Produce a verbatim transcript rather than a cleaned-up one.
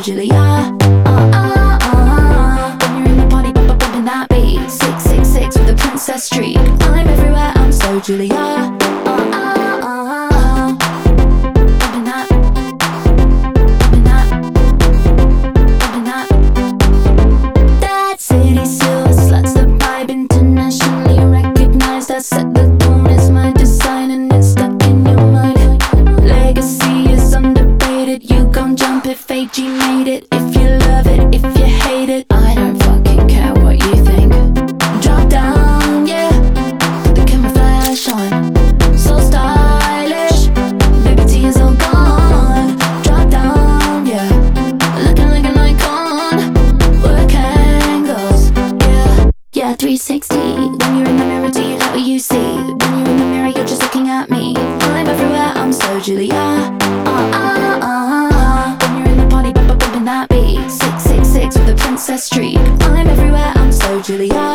Julia. Uh, uh, uh. When you're in the party, bump, bump, bumping that beat. Six, six, six with a princess streak. I'm everywhere, I'm so Julia. Uh, uh, uh. Bumping that, bumping that, bumping that. That city silver sluts the vibe, internationally recognized. I set the tone, it's my design and it's stuck in your mind. Legacy is underrated, you gon' jump if A G made it. If you love it, if you hate it, I don't fucking care what you think. Drop down, yeah, put the camera flash on. So stylish, baby T is all gone. Drop down, yeah, looking like an icon. Work angles, yeah, yeah, three sixty. When you're in the mirror, do you like what you see? When you're in the mirror, you're just looking at me. I'm everywhere, I'm so Julia. Uh, uh, uh. When you're in the party, bump, bump, bumping that beat. Six, six, six with a princess streak. I'm everywhere, I'm so Julia.